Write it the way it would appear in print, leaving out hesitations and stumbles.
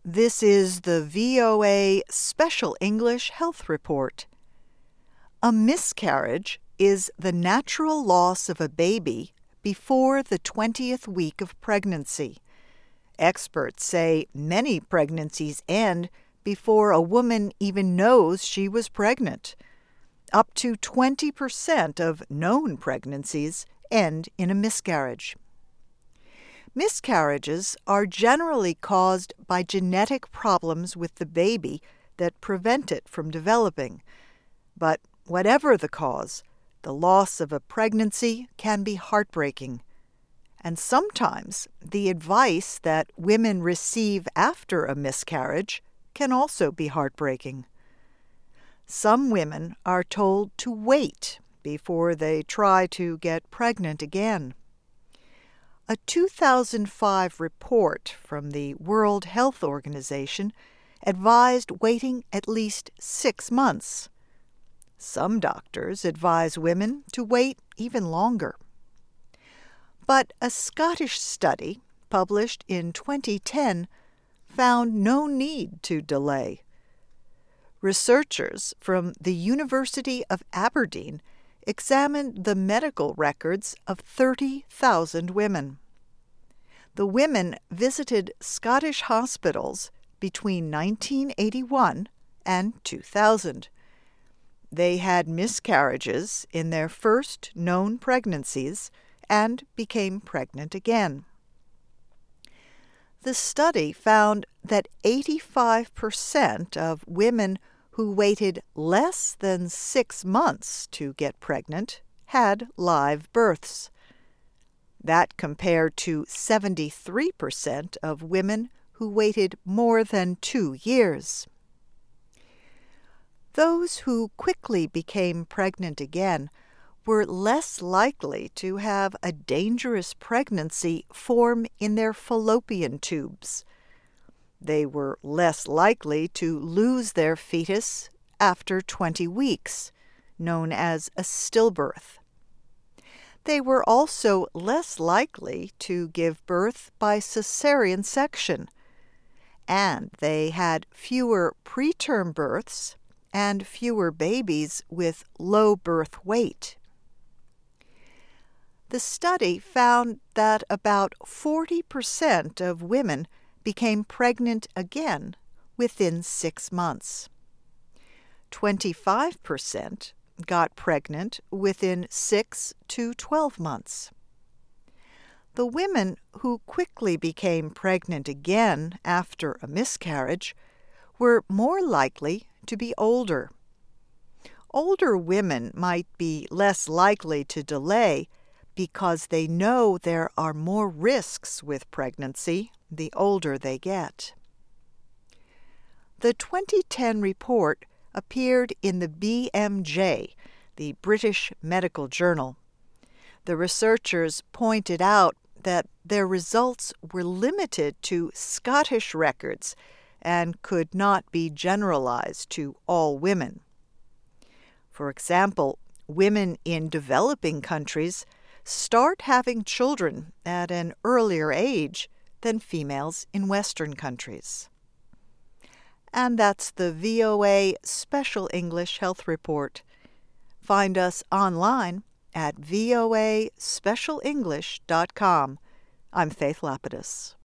This is the VOA Special English Health Report. A miscarriage is the natural loss of a baby before the 20th week of pregnancy. Experts say many pregnancies end before a woman even knows she was pregnant. Up to 20% of known pregnancies end in a miscarriage. Miscarriages are generally caused by genetic problems with the baby that prevent it from developing. But whatever the cause, the loss of a pregnancy can be heartbreaking. And sometimes the advice that women receive after a miscarriage can also be heartbreaking. Some women are told to wait before they try to get pregnant again. A 2005 report from the World Health Organization advised waiting at least 6 months. Some doctors advise women to wait even longer. But a Scottish study, published in 2010, found no need to delay. Researchers from the University of Aberdeen examined the medical records of 30,000 women. The women visited Scottish hospitals between 1981 and 2000. They had miscarriages in their first known pregnancies and became pregnant again. The study found that 85% of women who waited less than 6 months to get pregnant had live births. That compared to 73% of women who waited more than 2 years. Those who quickly became pregnant again were less likely to have a dangerous pregnancy form in their fallopian tubes. They were less likely to lose their fetus after 20 weeks, known as a stillbirth. They were also less likely to give birth by cesarean section, and they had fewer preterm births and fewer babies with low birth weight. The study found that about 40% of women became pregnant again within 6 months. 25% got pregnant within 6 to 12 months. The women who quickly became pregnant again after a miscarriage were more likely to be older. Older women might be less likely to delay because they know there are more risks with pregnancy the older they get. The 2010 report appeared in the BMJ, the British Medical Journal. The researchers pointed out that their results were limited to Scottish records and could not be generalized to all women. For example, women in developing countries start having children at an earlier age than females in Western countries. And that's the VOA Special English Health Report. Find us online at voaspecialenglish.com. I'm Faith Lapidus.